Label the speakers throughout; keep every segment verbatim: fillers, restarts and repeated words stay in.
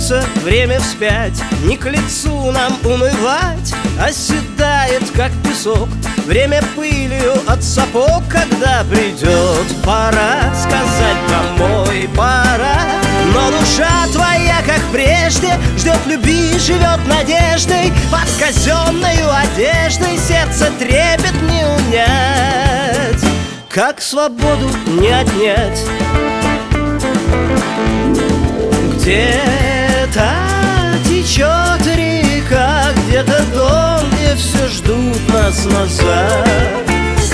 Speaker 1: вернется время вспять. Не к лицу нам унывать, оседает, как песок, время пылью от сапог. Когда придет пора сказать домой, пора. Но душа твоя, как прежде, ждет любви, живет надеждой. Под казенною одеждой сердце трепет не унять, как свободу не отнять. Где-то течет река, где-то дом, где все ждут нас назад.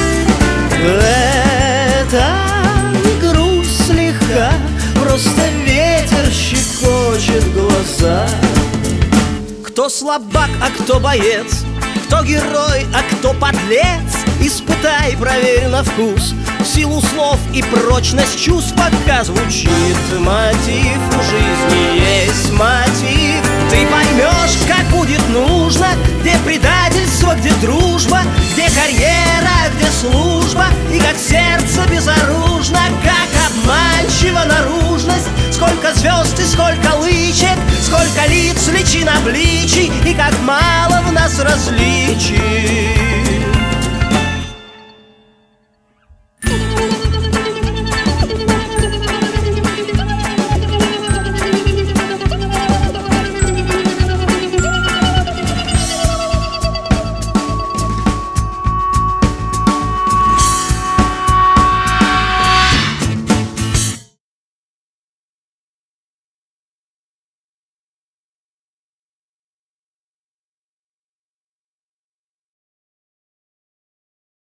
Speaker 1: Это не грусть слегка, просто ветер щекочет глаза. Кто слабак, а кто боец, кто герой, а кто подлец, испытай, проверь на вкус силу слов и прочность чувств. Пока звучит мотив, у жизни есть мотив. Ты поймешь, как будет нужно, где предательство, где дружба, где карьера, где служба, и как сердце безоружно, как обманчива наружность. Сколько звезд и сколько лычек, сколько лиц, личин обличий, и как мало в нас различий.